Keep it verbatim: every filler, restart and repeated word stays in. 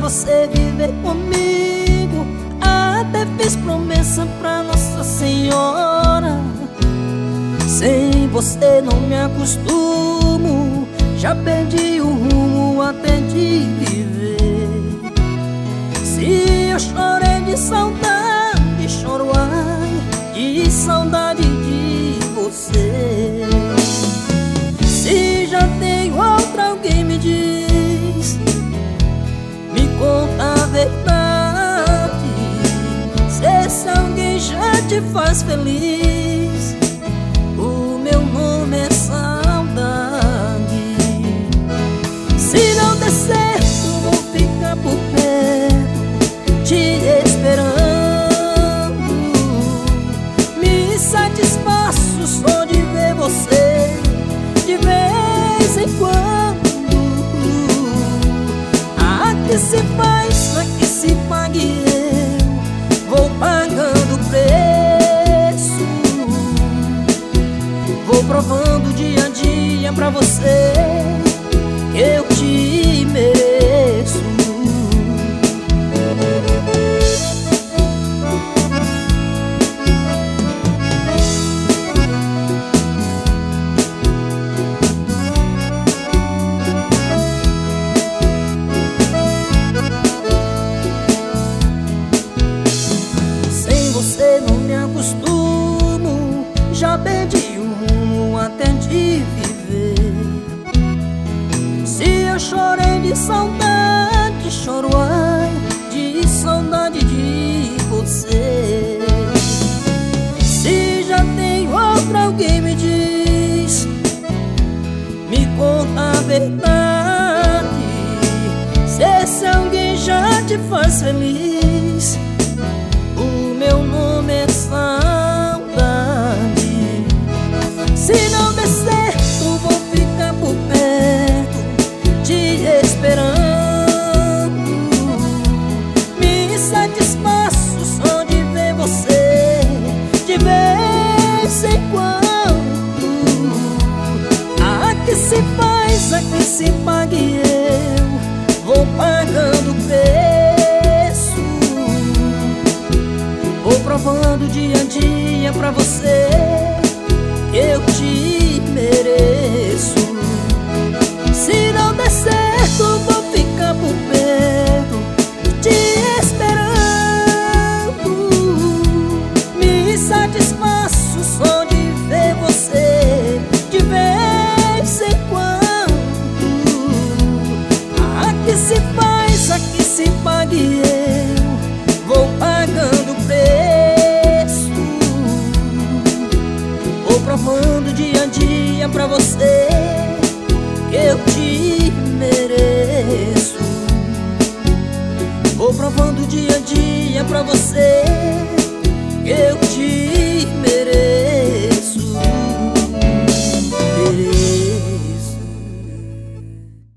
você viver comigo. Até fiz promessa pra Nossa Senhora. Sem você não me acostumo. Já perdi o rumo até de viver. Se eu chorei de saudade, choro ai de saudade de você. Se já tenho outra, alguém me diz, me conta a verdade. Se esse alguém já te faz feliz, o meu nome é saudade. Se não der certo, vou ficar por perto, te esperando. Me satisfaço só de ver você de vez em quando. A que se faz, a que se pague, eu vou pagando o preço. Vou provando dia a dia pra você que eu te mereço. Sem você não me acostumo. Já perdi o rumo até de viver. Se eu chorei de saudade, choro ai de saudade de você. Se já tenho outra, alguém me diz, me conta a verdade. Se esse alguém já te faz feliz, o meu nome é saudade. Se não der certo, vou ficar por perto, te esperando. Me satisfaço só de ver você de vez em quando. A que se faz, a que se pague, eu vou pagando o preço. Vou provando dia a dia pra você que eu te mereço. Se não der certo, vou ficar por perto, te esperando. Me satisfaço só de ver você de vez em quando. A que se faz, a que se pague, eu vou pagando o preço. Vou provando dia a dia pra você que eu te mereço. Vou provando dia a dia pra você que eu te